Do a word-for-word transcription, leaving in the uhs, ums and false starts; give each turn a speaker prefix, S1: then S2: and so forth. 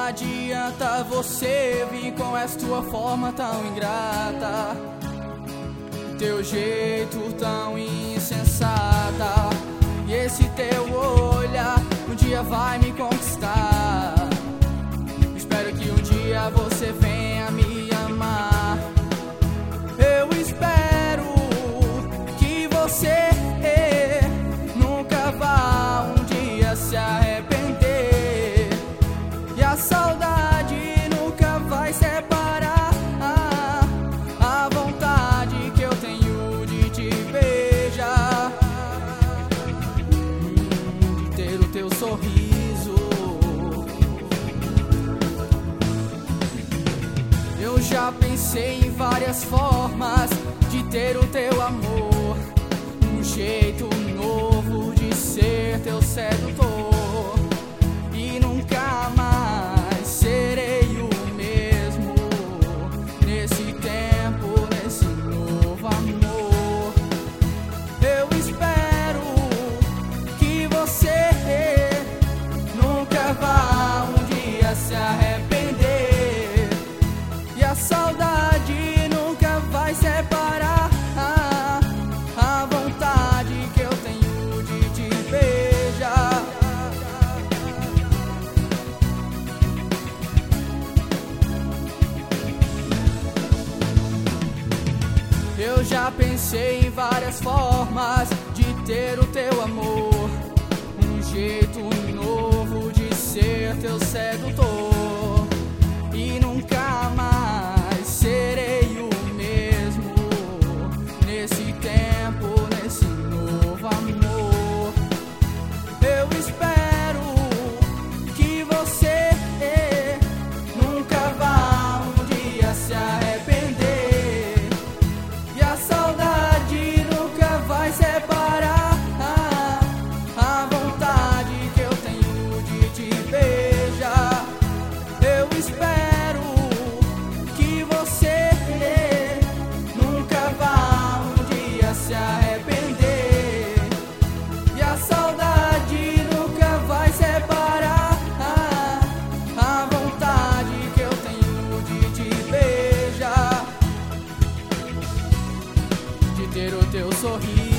S1: adianta você vir com essa tua forma tão ingrata, teu jeito tão insensata, e esse teu olhar um dia vai me conquistar. Espero que um dia você venha me amar. Eu espero que você nunca vá um dia se arrepender, e a saudade nunca vai separar a vontade que eu tenho de te beijar, de ter o teu sorriso. Eu já pensei em várias formas de ter o teu amor, um jeito novo de ser teu sedutor, e nunca mais serei o mesmo nesse tempo, nesse novo amor. Eu espero que você nunca vá um dia se arrepender, e a saudade nunca vai separar a vontade que eu tenho de te beijar. Eu já pensei em várias formas de ter o teu amor, um jeito novo de ser teu sedutor, e nunca mais serei o mesmo nesse tempo, nesse novo amor. Eu espero que você nunca vá um dia se arrepender, e a saudade nunca vai separar a vontade que eu tenho de te beijar. Eu espero que você nunca vá um dia se arrepender, e a saudade nunca vai separar a vontade que eu tenho de te beijar, de ter o teu sorriso.